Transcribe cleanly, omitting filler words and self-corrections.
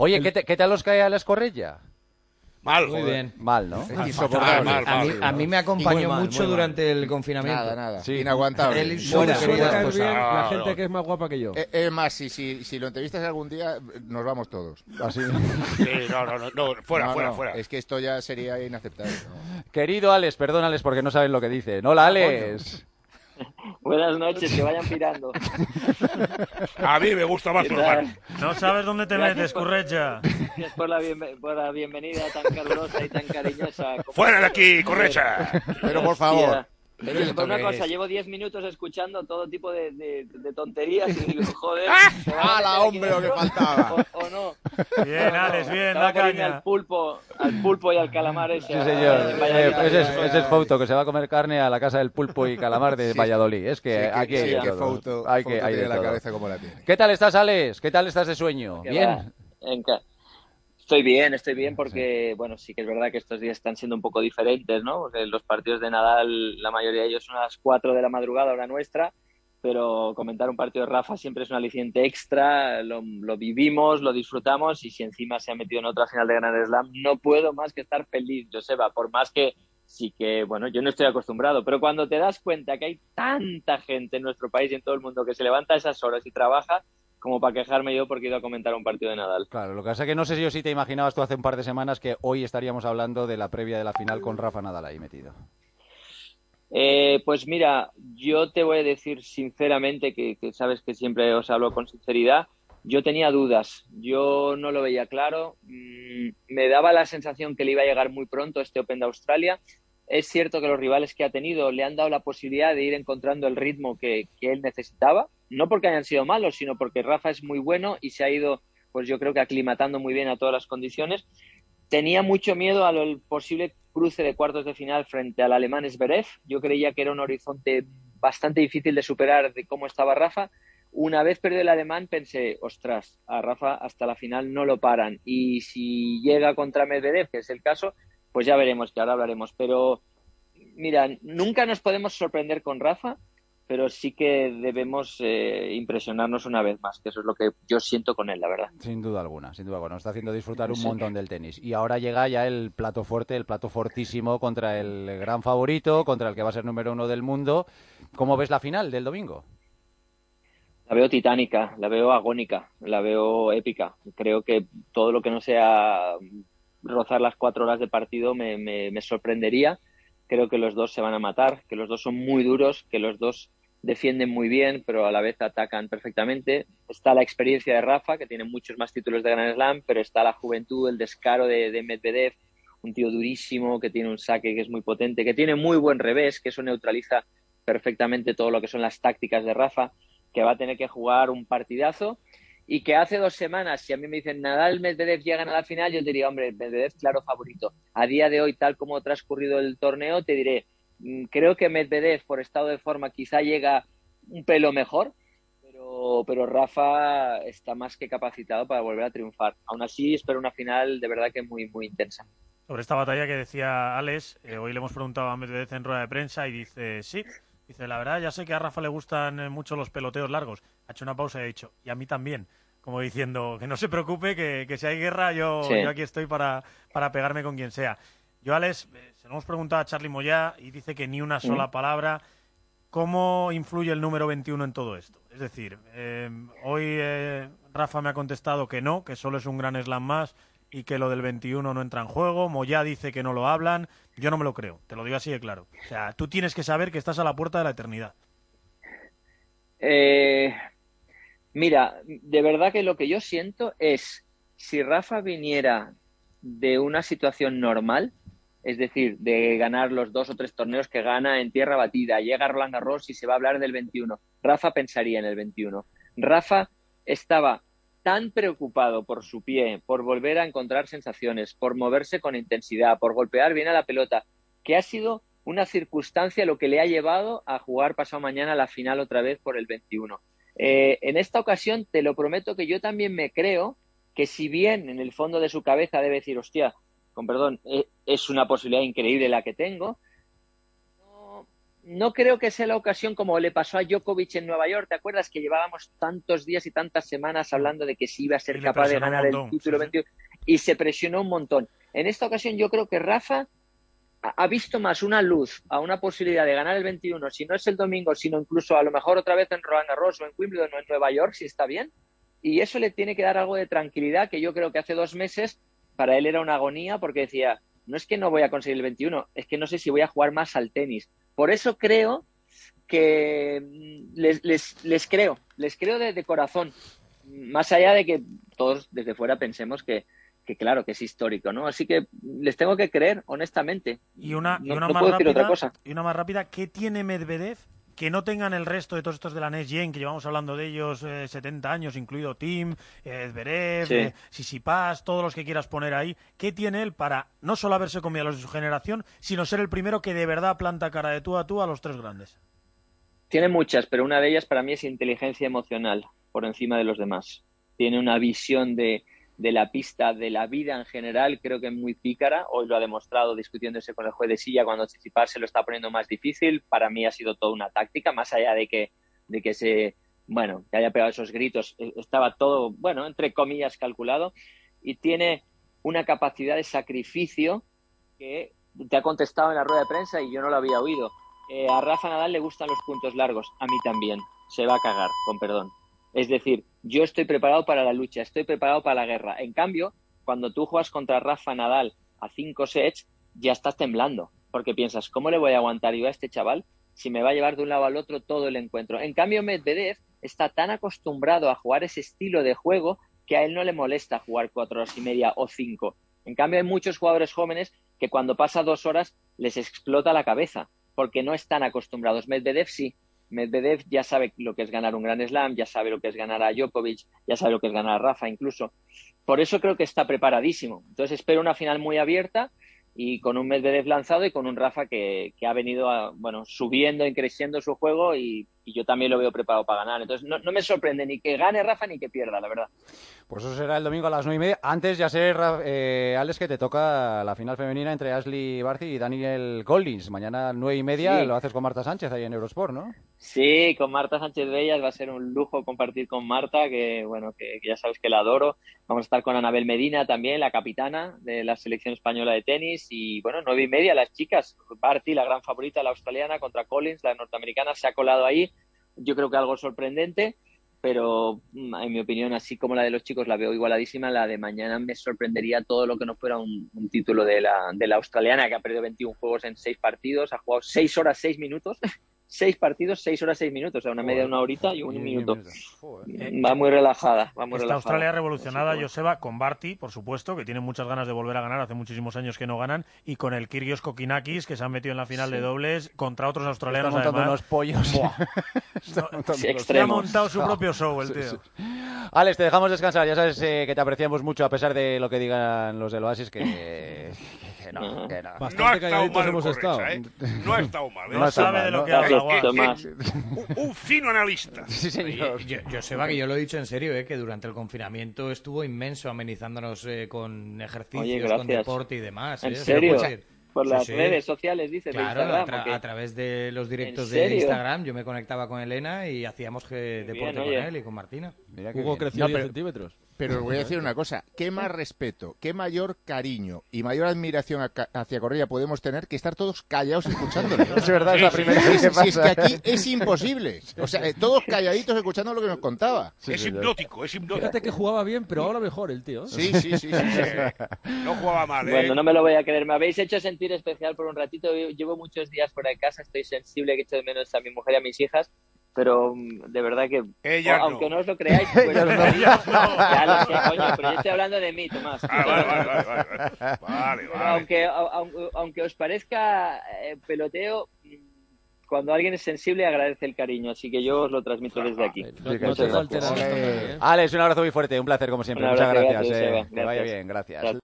Oye, ¿qué tal os cae a la Escorrella? Mal, Muy bien. Mal, ¿no? Insoportable. A mí me acompañó Muy mal, mucho muy mal. durante el confinamiento. Nada. Sí. Inaguantable. Él Solo Buena, suele querida caer esposa. bien la Ah, gente no. que es más guapa que yo. Es más, si lo entrevistas algún día, nos vamos todos. Así. Sí, no, fuera. Es que esto ya sería inaceptable. ¿no? Querido Alex, perdón Alex porque no sabes lo que dice. Hola Alex. Buenas noches, que vayan pirando. A mí me gusta más ¿Qué normal. tal? No sabes dónde te Gracias metes, por- Correcha. Gracias por la bienvenida tan calurosa y tan cariñosa. ¡Fuera de aquí, Correcha! Pero por favor. Hostia. ¿Pero Oye, esto por una qué cosa, es? llevo 10 minutos escuchando todo tipo de tonterías y digo, joder, ¿se van a ¡Hala, meter aquí hombre, lo que dentro? faltaba! ¿O no? Bien, Alex, bien, Estaba da por irme caña. al pulpo y al calamar ese. Sí, señor. Valladolid. Ese es Fouto, que se va a comer carne a la casa del pulpo y calamar de Sí. Valladolid. Es que Sí, aquí hay sí, de que todo. Fouto Hay tiene de la todo. cabeza como la tiene. ¿Qué tal estás, Alex? ¿Qué tal estás de sueño? Que Bien. va Estoy bien porque, bueno, sí que es verdad que estos días están siendo un poco diferentes, ¿no? Porque los partidos de Nadal, la mayoría de ellos son a las 4 de la madrugada, hora nuestra, pero comentar un partido de Rafa siempre es un aliciente extra, lo vivimos, lo disfrutamos y si encima se ha metido en otra final de Grand Slam, no puedo más que estar feliz, Joseba, por más que sí que, bueno, yo no estoy acostumbrado, pero cuando te das cuenta que hay tanta gente en nuestro país y en todo el mundo que se levanta a esas horas y trabaja, como para quejarme yo porque he ido a comentar un partido de Nadal. Claro, lo que pasa es que no sé si yo sí te imaginabas tú hace un par de semanas que hoy estaríamos hablando de la previa de la final con Rafa Nadal ahí metido. Pues mira, yo te voy a decir sinceramente que sabes que siempre os hablo con sinceridad. Yo tenía dudas, yo no lo veía claro. Me daba la sensación que le iba a llegar muy pronto este Open de Australia. Es cierto que los rivales que ha tenido le han dado la posibilidad de ir encontrando el ritmo que él necesitaba, no porque hayan sido malos, sino porque Rafa es muy bueno y se ha ido, pues yo creo que aclimatando muy bien a todas las condiciones. Tenía mucho miedo al posible cruce de cuartos de final frente al alemán Zverev. Yo creía que era un horizonte bastante difícil de superar de cómo estaba Rafa. Una vez perdió el alemán pensé, ostras, a Rafa hasta la final no lo paran. Y si llega contra Medvedev, que es el caso, pues ya veremos, que ahora hablaremos. Pero mira, nunca nos podemos sorprender con Rafa, pero sí que debemos impresionarnos una vez más, que eso es lo que yo siento con él, la verdad. Sin duda alguna, sin duda alguna. Nos está haciendo disfrutar un montón del tenis. Y ahora llega ya el plato fuerte, el plato fortísimo contra el gran favorito, contra el que va a ser número 1 del mundo. ¿Cómo ves la final del domingo? La veo titánica, la veo agónica, la veo épica. Creo que todo lo que no sea rozar las 4 horas de partido me sorprendería. Creo que los dos se van a matar, que los dos son muy duros, que los dos defienden muy bien, pero a la vez atacan perfectamente. Está la experiencia de Rafa, que tiene muchos más títulos de Grand Slam, pero está la juventud, el descaro de Medvedev, un tío durísimo, que tiene un saque que es muy potente, que tiene muy buen revés, que eso neutraliza perfectamente todo lo que son las tácticas de Rafa, que va a tener que jugar un partidazo y que hace 2 semanas, si a mí me dicen Nadal, Medvedev llegan a la final, yo diría, hombre, Medvedev claro favorito. A día de hoy, tal como ha transcurrido el torneo, te diré, creo que Medvedev por estado de forma quizá llega un pelo mejor, pero Rafa está más que capacitado para volver a triunfar. Aún así, espero una final de verdad que muy, muy intensa. Sobre esta batalla que decía Alex, hoy le hemos preguntado a Medvedev en rueda de prensa y dice, sí, dice, la verdad, ya sé que a Rafa le gustan mucho los peloteos largos. Ha hecho una pausa y ha dicho, y a mí también. Como diciendo, que no se preocupe, que si hay guerra, yo aquí estoy para pegarme con quien sea. Yo, Alex, se lo hemos preguntado a Charly Moyá y dice que ni una sola palabra. ¿Cómo influye el número 21 en todo esto? Es decir, hoy Rafa me ha contestado que no, que solo es un gran slam más y que lo del 21 no entra en juego. Moyá dice que no lo hablan. Yo no me lo creo, te lo digo así de claro. O sea, tú tienes que saber que estás a la puerta de la eternidad. Mira, de verdad que lo que yo siento es, si Rafa viniera de una situación normal, es decir, de ganar los 2 o 3 torneos que gana en tierra batida, llega Roland Garros y se va a hablar del 21, Rafa pensaría en el 21. Rafa estaba tan preocupado por su pie, por volver a encontrar sensaciones, por moverse con intensidad, por golpear bien a la pelota, que ha sido una circunstancia lo que le ha llevado a jugar pasado mañana la final otra vez por el 21. En esta ocasión te lo prometo que yo también me creo que si bien en el fondo de su cabeza debe decir, hostia, con perdón, es una posibilidad increíble la que tengo, no creo que sea la ocasión como le pasó a Djokovic en Nueva York. ¿Te acuerdas que llevábamos tantos días y tantas semanas hablando de que sí iba a ser capaz de ganar el título 21 y se presionó un montón? En esta ocasión yo creo que Rafa ha visto más una luz a una posibilidad de ganar el 21, si no es el domingo, sino incluso a lo mejor otra vez en Roland Garros o en Wimbledon o en Nueva York, si está bien. Y eso le tiene que dar algo de tranquilidad, que yo creo que hace 2 meses para él era una agonía, porque decía, no es que no voy a conseguir el 21, es que no sé si voy a jugar más al tenis. Por eso creo que les creo de corazón, más allá de que todos desde fuera pensemos que claro, que es histórico, ¿no? Así que les tengo que creer, honestamente. Y una no más puedo decir rápida, otra cosa. Y una más rápida, ¿qué tiene Medvedev que no tengan el resto de todos estos de la Next Gen, que llevamos hablando de ellos 70 años, incluido Tim, Zverev, Tsitsipas, todos los que quieras poner ahí? ¿Qué tiene él para no solo haberse comido a los de su generación, sino ser el primero que de verdad planta cara de tú a los 3 grandes? Tiene muchas, pero una de ellas para mí es inteligencia emocional por encima de los demás. Tiene una visión de la pista, de la vida en general, creo que es muy pícara. Hoy lo ha demostrado discutiéndose con el juez de silla cuando Tsitsipas se lo está poniendo más difícil. Para mí ha sido toda una táctica, más allá de que que haya pegado esos gritos. Estaba todo, bueno, entre comillas, calculado. Y tiene una capacidad de sacrificio que te ha contestado en la rueda de prensa y yo no lo había oído. A Rafa Nadal le gustan los puntos largos, a mí también. Se va a cagar, con perdón. Es decir, yo estoy preparado para la lucha, estoy preparado para la guerra. En cambio, cuando tú juegas contra Rafa Nadal a 5 sets, ya estás temblando, porque piensas, ¿cómo le voy a aguantar yo a este chaval si me va a llevar de un lado al otro todo el encuentro? En cambio, Medvedev está tan acostumbrado a jugar ese estilo de juego que a él no le molesta jugar 4 horas y media o 5. En cambio, hay muchos jugadores jóvenes que cuando pasa 2 horas les explota la cabeza, porque no están acostumbrados. Medvedev sí. Medvedev ya sabe lo que es ganar un Grand Slam, ya sabe lo que es ganar a Djokovic, ya sabe lo que es ganar a Rafa incluso. Por eso creo que está preparadísimo. Entonces espero una final muy abierta y con un Medvedev lanzado y con un Rafa que ha venido subiendo y creciendo su juego y yo también lo veo preparado para ganar. Entonces no me sorprende ni que gane Rafa ni que pierda, la verdad. Pues eso será el domingo a las 9:30. Antes ya sé, Alex, que te toca la final femenina entre Ashley Barty y Daniel Collins. Mañana a 9:30 lo haces con Marta Sánchez ahí en Eurosport, ¿no? Sí, con Marta Sánchez Bellas va a ser un lujo compartir con Marta, que ya sabes que la adoro. Vamos a estar con Anabel Medina también, la capitana de la selección española de tenis. Y 9:30 las chicas. Barty, la gran favorita, la australiana, contra Collins, la norteamericana, se ha colado ahí. Yo creo que algo sorprendente, pero en mi opinión, así como la de los chicos la veo igualadísima, la de mañana me sorprendería todo lo que no fuera un título de la australiana, que ha perdido 21 juegos en 6 partidos, ha jugado 6 horas 6 minutos. 6 partidos, 6 horas 6 minutos, o sea, una media de 1 horita y 1 minuto. Va muy relajada. Esta Australia revolucionada, Joseba, con Barty, por supuesto, que tiene muchas ganas de volver a ganar, hace muchísimos años que no ganan, y con el Kyrgios Kokinakis, que se han metido en la final de dobles contra otros australianos. Está montando además unos pollos. Se ha montado su propio show el tío. Alex, te dejamos descansar. Ya sabes que te apreciamos mucho, a pesar de lo que digan los del Oasis, que no. Bastante calladitos hemos estado. No ha estado mal. No sabe de lo que habla. Un fino analista. Sí, señor. Joseba, que yo lo he dicho en serio, que durante el confinamiento estuvo inmenso amenizándonos con ejercicios, con deporte y demás. ¿En serio? O sea, por las redes sociales, dices, claro, de Instagram. a través de los directos de Instagram yo me conectaba con Elena y hacíamos deporte con él y con Martina. Hugo creció 10 centímetros. Pero os voy a decir una cosa, qué más respeto, qué mayor cariño y mayor admiración hacia Correia podemos tener que estar todos callados escuchándole. Es verdad, es la primera vez que pasa. Si es que aquí es imposible. O sea, todos calladitos escuchando lo que nos contaba. Es hipnótico. Fíjate que jugaba bien, pero ahora mejor el tío. Sí. No jugaba mal, Bueno, no me lo voy a creer. Me habéis hecho sentir especial por un ratito. Llevo muchos días fuera de casa, estoy sensible, que echo de menos a mi mujer y a mis hijas. Pero de verdad que, aunque no os lo creáis, pues, ya lo sé, coño, pero yo estoy hablando de mí, Tomás. Vale. Aunque os parezca peloteo, cuando alguien es sensible agradece el cariño, así que yo os lo transmito desde aquí. No te faltes. Alex, un abrazo muy fuerte, un placer como siempre. Muchas gracias. Gracias. Que vaya bien, gracias.